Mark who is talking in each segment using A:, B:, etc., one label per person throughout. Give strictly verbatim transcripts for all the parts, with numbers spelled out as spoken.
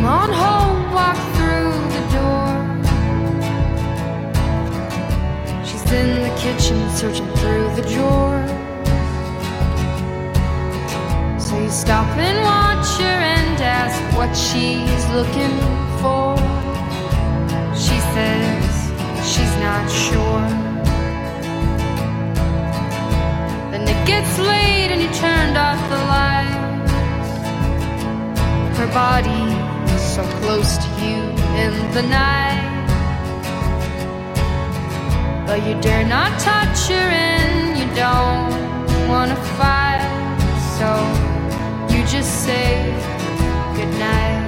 A: on home, walk through the door. She's in the kitchen, searching through the drawers. So you stop and watch her and ask what she's looking for. She says she's not sure. Then it gets late and you turned off the lights. Her body so close to you in the night, but you dare not touch her and you don't wanna fight. So you just say goodnight.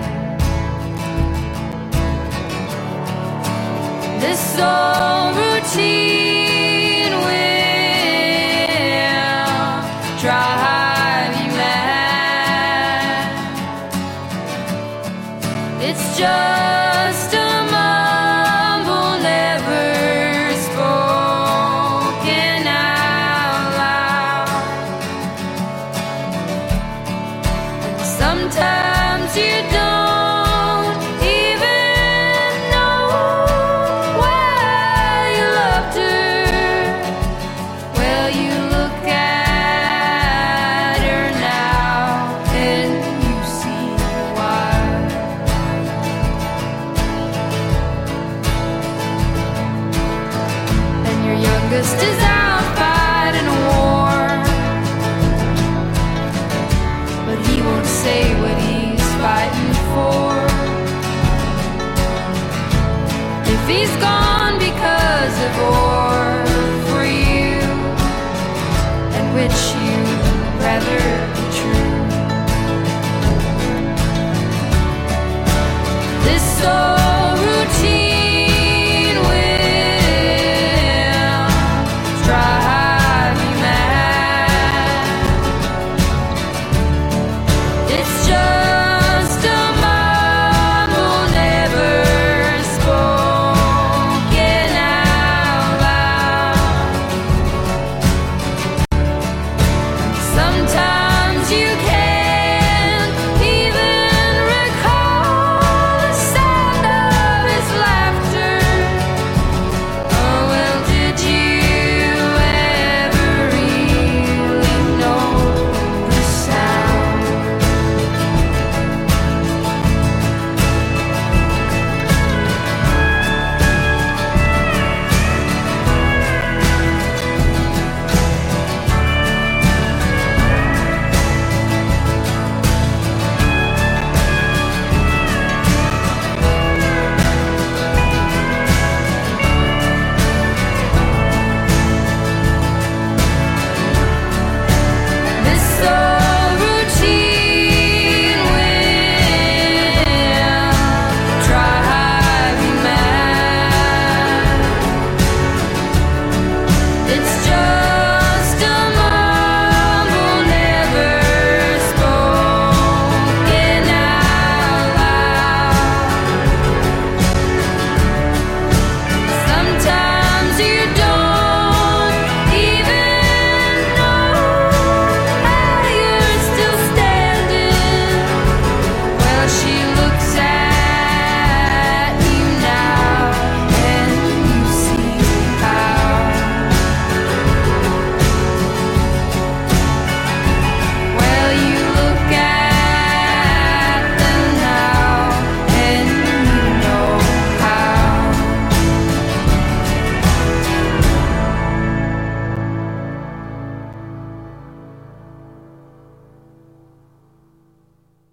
A: This old routine will drive you mad. It's just a mumble never spoken out loud. And sometimes you don't even know why you loved her. Well, you look at her now and you see why. And your youngest is out fighting a war, but he won't say what he's fighting for. If he's gone because of war for you, and which